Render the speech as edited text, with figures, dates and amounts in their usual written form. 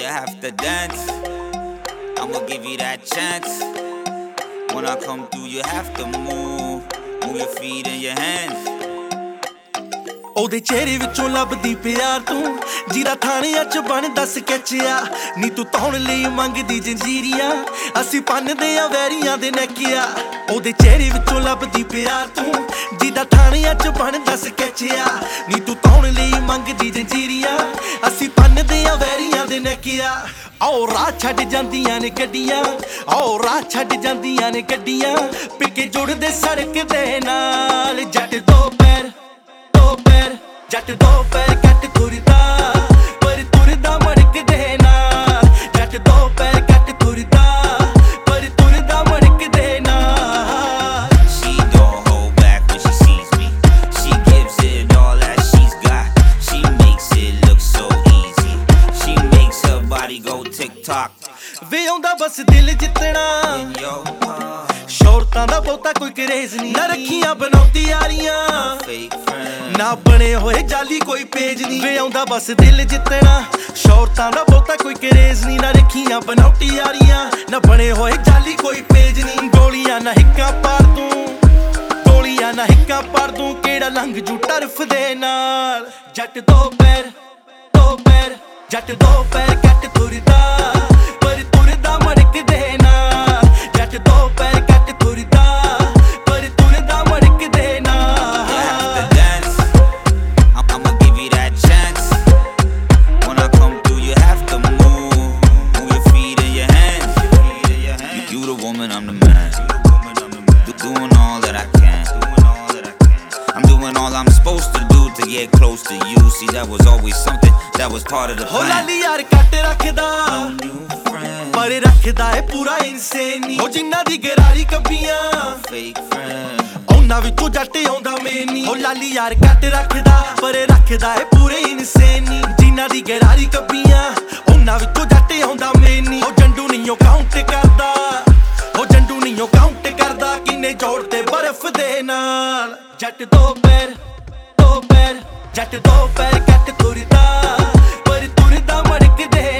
you have to dance. I'ma give you that chance. When I come through, you have to move your feet and your hands. ਉਹਦੇ ਚਿਹਰੇ ਵਿੱਚੋਂ ਲੱਭਦੀ ਪਿਆਰ ਤੂੰ, ਜੀਰਾ ਥਾਣਿਆਂ ਚ ਬਣਦਾ ਸਕੈਚਿਆ ਨੀ ਤੂੰ ਧੌਣ ਲਈ ਮੰਗਦੀ ਜੰਜੀਰੀਆਂ, ਅਸੀਂ ਪੰਨਦੇ ਆ ਵੈਰੀਆਂ ਦੇ ਨੈਕਿਆ। ਉਹਦੇ ਚਿਹਰੇ ਵਿੱਚੋਂ ਲੱਭਦੀ ਪਿਆਰ ਤੂੰ, ਜੀਰਾ ਥਾਣਿਆਂ ਚ ਬਣਦਾ ਸਕੈਚਿਆ ਨੀ ਤੂੰ ਧੌਣ ਲਈ ਮੰਗਦੀ ਜੰਜੀਰੀਆਂ, ਅਸੀਂ ਪੰਨਦੇ ਆ ਵੈਰੀਆਂ ਦੇ ਨੈਕਿਆ। ਆਓ ਰਾਹ ਛੱਡ ਜਾਂਦੀਆਂ ਨੇ ਗੱਡੀਆਂ, ਆਓ ਰਾਹ ਛੱਡ ਜਾਂਦੀਆਂ ਨੇ ਗੱਡੀਆਂ, ਪਿੱਕੇ ਜੁੜਦੇ ਸੜਕ ਦੇ ਨਾਲ। ਜੱਟ ਦੋ ਪੈਰ ਜੱਟ ਦੋ ਪੈਰ ਘੱਟ ਤੁਰਦਾ, ਪਰ ਤੁਰਦਾ ਮੜਕ ਦੇ ਨਾਲ। ਜੱਟ ਦੋ ਪੈਰ ਘੱਟ ਤੁਰਦਾ, ਪਰ ਤੁਰਦਾ ਮੜਕ ਦੇ ਨਾਲ। She don't hold back when she sees me. She gives it all that she's got. She makes it look so easy. She makes her body go tick-tock. ਵੇ ਆਉਂਦਾ ਬਸ ਦਿਲ ਜਿੱਤਣਾ, ਸ਼ੌਹਰਤਾਂ ਦਾ ਬਹੁਤਾ ਕੋਈ ਕਰੇਜ਼ ਨਹੀਂ, ਨਾ ਰੱਖੀਆਂ ਬਣਾਉਂਦੀ ਯਾਰੀਆਂ, ਨਾ ਬਣੇ ਹੋਏ ਜਾਲੀ ਕੋਈ ਪੇਜ ਨਹੀਂ। ਵੇ ਆਉਂਦਾ ਬਸ ਦਿਲ ਜਿੱਤਣਾ, ਸ਼ੌਹਰਤਾਂ ਦਾ ਬਹੁਤਾ ਕੋਈ ਕਰੇਜ਼ ਨਹੀਂ, ਨਾ ਰੱਖੀਆਂ ਬਣਾਉਂਦੀ ਯਾਰੀਆਂ, ਨਾ ਬਣੇ ਹੋਏ ਜਾਲੀ ਕੋਈ ਪੇਜ ਨਹੀਂ। ਗੋਲੀਆਂ ਨਾ ਹਿੱਕਾਂ ਪਾੜ ਦੂੰ, ਗੋਲੀਆਂ ਨਾ ਹਿੱਕਾਂ ਪਾੜ ਦੂੰ, ਕਿਹੜਾ ਲੰਘ ਜੂ ਟਰਫ ਦੇ ਨਾਲ। ਜੱਟ ਦੋ ਪੈਰ ਜੱਟ ਦੋ ਪੈਰ ਘੱਟ ਤੁਰਦਾ, ਪਰ ਤੁਰਦਾ ਮੜਕ ਦੇ ਨਾਲ। ਜੱਟ ਦੋ ਪੈਰ ਘੱਟ ਤੁਰਦਾ, ਪਰ ਤੁਰਦਾ ਮੜਕ ਦੇ ਨਾਲ। You have to dance. I'ma give you that chance. When I come through, you have to move your feet and your hands. You the woman, I'm the man. Doing all that I can. I'm doing all I'm supposed to do to get close to you. See, that was always something that was part of the plan. ਹੋ ਲਾਲੀ ਯਾਰ ਕੱਟ ਰੱਖਦਾ, ਪਰ ਰੱਖਦਾ ਏ ਪੂਰਾ ਇਨਸੇਨੀ। ਹੋ ਜਿੰਨਾ ਦੀ ਗਰਾਰੀ ਕੱਬੀਆਂ, ਉਹਨਾਂ ਵਿੱਚੋਂ ਜੱਟ ਆਉਂਦਾ ਮੇਨੀ। ਹੋ ਲਾਲੀ ਯਾਰ ਕੱਟ ਰੱਖਦਾ, ਪਰ ਰੱਖਦਾ ਏ ਪੂਰੇ ਇਨਸੇਨੀ। ਜਿੰਨਾ ਦੀ ਗਰਾਰੀ ਕੱਬੀਆਂ, ਉਹਨਾਂ ਵਿੱਚੋਂ ਜੱਟ ਆਉਂਦਾ ਮੇਨੀ। ਹੋ ਜੰਡੂ ਨਹੀਂ ਉਹ ਕਾਊਂਟ ਕਰਦਾ, ਹੋ ਜੰਡੂ ਨਹੀਂ ਉਹ ਕਾਊਂਟ ਕਰਦਾ, ਕਿੰਨੇ ਜੋੜਤੇ ਬਰਫ਼ ਦੇ ਨਾਲ। ਜੱਟ ਦੋ ਪੈਰ ਜੱਟ ਦੋ ਪੈਰ ਘੱਟ ਤੁਰਦਾ, ਪਰ ਤੁਰਦਾ ਮੜਕ ਦੇ